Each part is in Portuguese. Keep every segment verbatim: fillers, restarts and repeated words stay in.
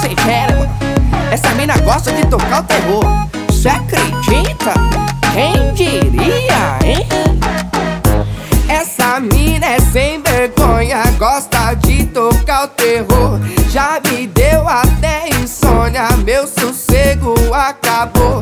sigilo. Essa mina gosta de tocar o terror. Cê acredita? Quem diria, hein? Essa mina é sem vergonha, gosta de tocar o terror. Já me deu até insônia, meu sossego acabou.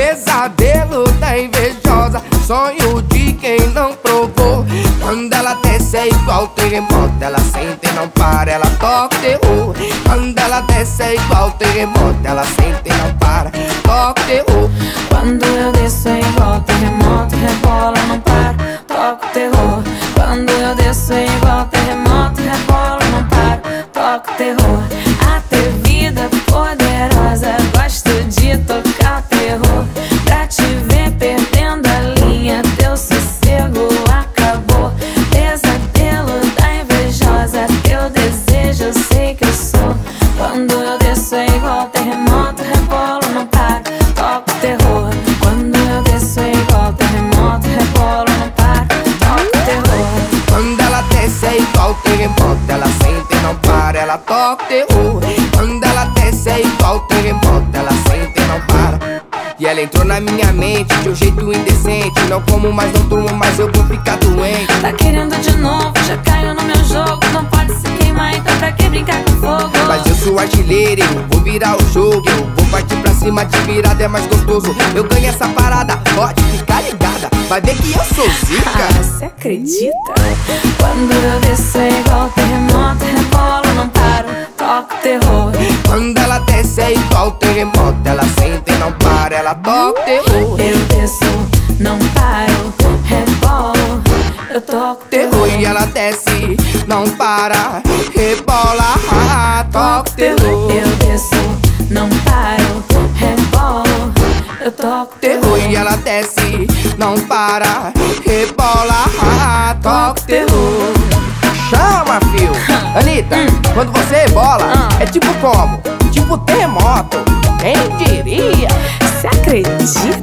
Pesadelo da invejosa, sonho de quem não provou. Quando ela desce é igual terremoto, ela sente e não para, ela toca o terror. Quando ela desce é igual terremoto, ela sente e não para, toca o terror. Quando eu desço é igual terremoto, rebola, não para, toca o terror. Quando eu desço é igual terremoto, rebola, não para, toca o terror. Atrevida, poderosa, gosto de tocar o terror. Pra te ver perdendo a linha, teu sossego acabou. Pesadelo da invejosa, teu desejo eu sei que eu sou. Quando eu desço é igual terremoto, rebolo, não para, toca o terror. Quando eu desço é igual terremoto, rebolo, não para, toca o terror. Quando ela desce é igual terremoto, ela sente e não para, ela toca o terror. Quando ela desce é igual terremoto, ela sente e não para. E ela entrou na minha mente de um jeito indecente. Não como mais, não durmo mais, eu vou ficar doente. Tá querendo de novo, já caiu no meu jogo. Não pode se queimar, então pra que brincar com fogo? Mas eu sou artilheiro, eu vou virar o jogo. Eu vou partir pra cima, de virada é mais gostoso. Eu ganho essa parada, pode ficar ligada, vai ver que eu sou zica. Ah, cê acredita? Quando eu desço é igual terremoto, rebolo, não paro, toca o terror. Quando ela desce é igual terremoto, ela sente e não para, ela toca o terror. Eu desço, não paro, rebolo, eu toco o terror. E ela desce, não para, rebola, ah, toca o terror. Eu desço, não paro, rebolo, eu toco o terror. E ela desce, não para, rebola, ah, toca o terror. Chama, fio. Anitta, hum. quando você rebola, Ah. é tipo como? Tipo terremoto, quem diria? Cê acredita?